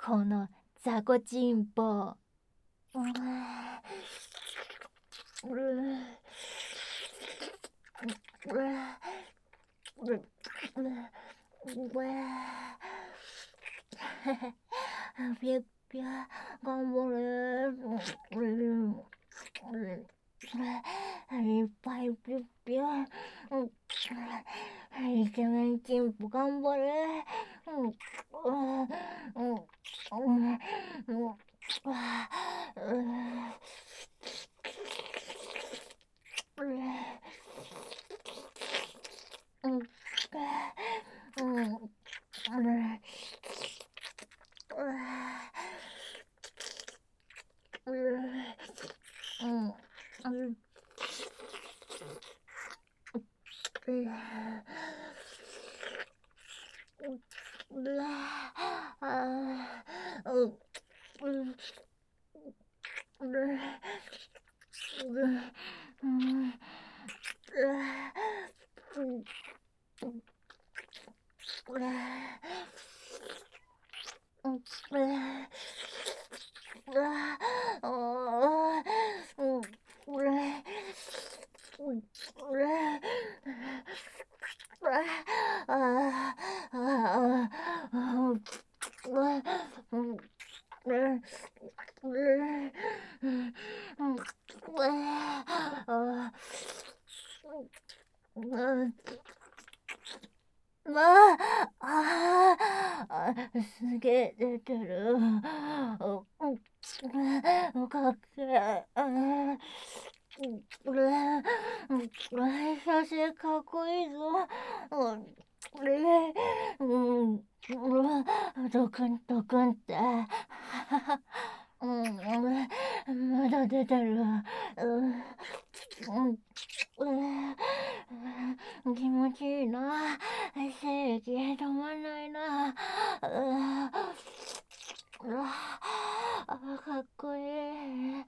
この雑魚チンポ。ぴゅっぴゅ、頑張れ。いっぱいぴゅっぴゅ。イケメンチンポ頑張れ。すげえ出てる。かっけえ。写真かっこいいぞ。ドクンドクンって。まだ出てる。気持ちいいな。精液止まんないな。かっこいい。